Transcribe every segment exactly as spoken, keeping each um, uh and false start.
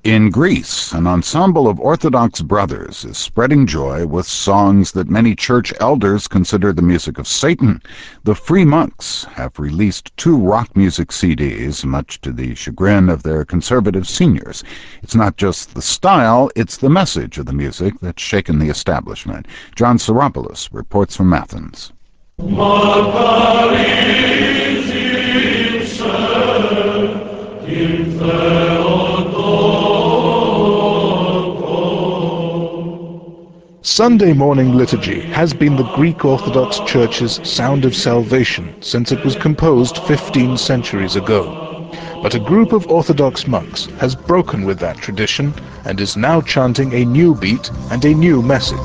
In Greece, an ensemble of Orthodox brothers is spreading joy with songs that many church elders consider the music of Satan. The Free Monks have released two rock music C Ds, much to the chagrin of their conservative seniors. It's not just the style, it's the message of the music that's shaken the establishment. John Saropoulos reports from Athens. Sunday morning liturgy has been the Greek Orthodox Church's sound of salvation since it was composed fifteen centuries ago. But a group of Orthodox monks has broken with that tradition and is now chanting a new beat and a new message.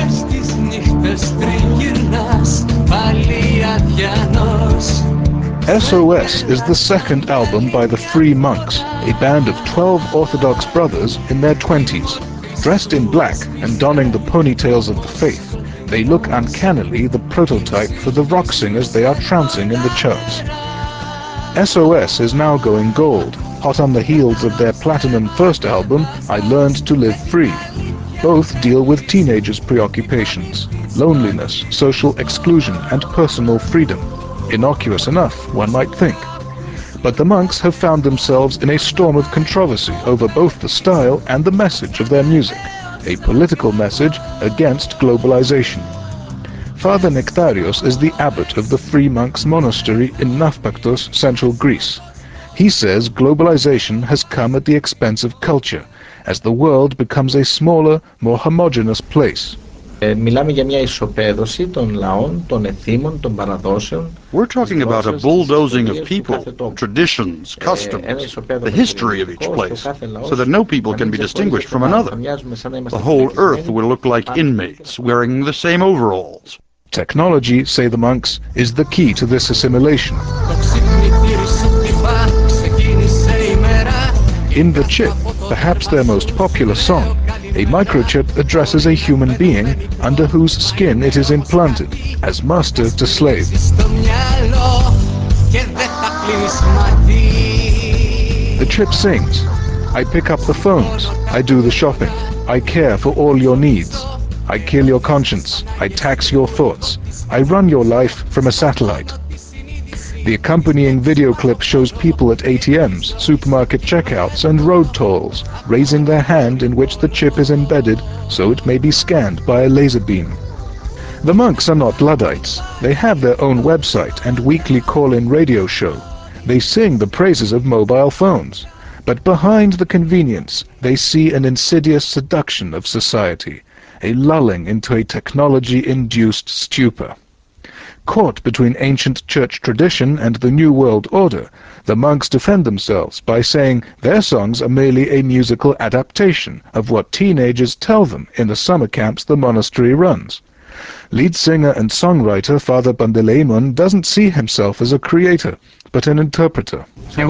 S O S is the second album by the Free Monks, a band of twelve Orthodox brothers in their twenties. Dressed in black and donning the ponytails of the faith, they look uncannily the prototype for the rock singers they are trouncing in the charts. S O S is now going gold, hot on the heels of their platinum first album, I Learned to Live Free. Both deal with teenagers' preoccupations, loneliness, social exclusion, and personal freedom. Innocuous enough, one might think. But the monks have found themselves in a storm of controversy over both the style and the message of their music, a political message against globalization. Father Nektarios is the abbot of the Free Monks Monastery in Nafpaktos, central Greece. He says globalization has come at the expense of culture, as the world becomes a smaller, more homogeneous place. We're talking about a bulldozing of people, traditions, customs, the history of each place, so that no people can be distinguished from another. The whole earth will look like inmates, wearing the same overalls. Technology, say the monks, is the key to this assimilation. In the Chip, perhaps their most popular song, a microchip addresses a human being under whose skin it is implanted, as master to slave. The chip sings, I pick up the phones, I do the shopping, I care for all your needs, I kill your conscience, I tax your thoughts, I run your life from a satellite. The accompanying video clip shows people at A T Ms, supermarket checkouts, and road tolls, raising their hand in which the chip is embedded so it may be scanned by a laser beam. The monks are not Luddites. They have their own website and weekly call-in radio show. They sing the praises of mobile phones. But behind the convenience, they see an insidious seduction of society, a lulling into a technology-induced stupor. Caught between ancient church tradition and the New World Order, the monks defend themselves by saying their songs are merely a musical adaptation of what teenagers tell them in the summer camps the monastery runs. Lead singer and songwriter Father Panteleimon doesn't see himself as a creator, but an interpreter.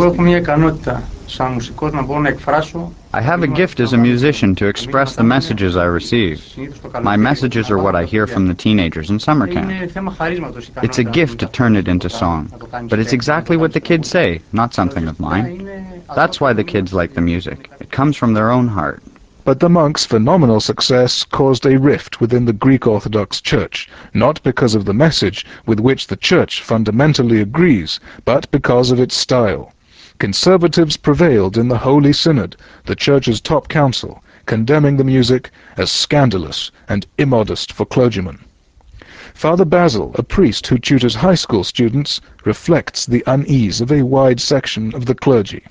I have a gift as a musician to express the messages I receive. My messages are what I hear from the teenagers in summer camp. It's a gift to turn it into song, but it's exactly what the kids say, not something of mine. That's why the kids like the music. It comes from their own heart. But the monks' phenomenal success caused a rift within the Greek Orthodox Church, not because of the message with which the Church fundamentally agrees, but because of its style. Conservatives prevailed in the Holy Synod, the Church's top council, condemning the music as scandalous and immodest for clergymen. Father Basil, a priest who tutors high school students, reflects the unease of a wide section of the clergy.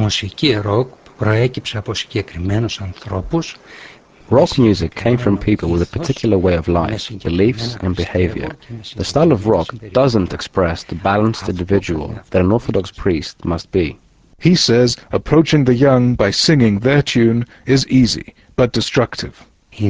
Rock music came from people with a particular way of life, beliefs and behavior. The style of rock doesn't express the balanced individual that an Orthodox priest must be. He says approaching the young by singing their tune is easy, but destructive.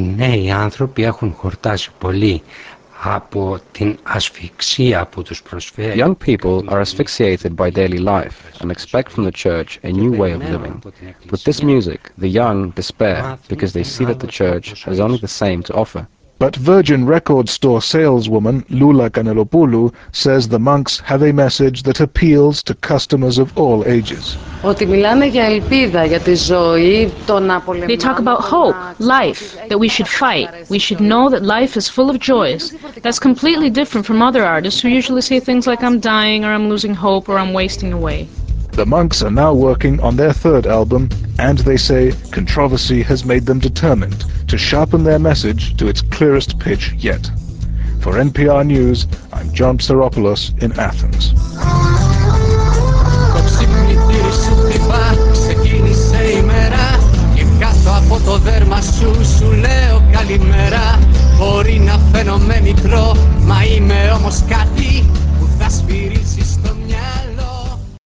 Young people are asphyxiated by daily life and expect from the Church a new way of living. With this music, the young despair because they see that the Church has only the same to offer. But Virgin Record store saleswoman Lula Kanelopoulou says the monks have a message that appeals to customers of all ages. They talk about hope, life, that we should fight. We should know that life is full of joys. That's completely different from other artists who usually say things like I'm dying or I'm losing hope or I'm wasting away. The monks are now working on their third album, and they say controversy has made them determined to sharpen their message to its clearest pitch yet. For N P R News, I'm John Psaropoulos in Athens. Μπορεί να φαίνομαι μικρό, μα είμαι όμως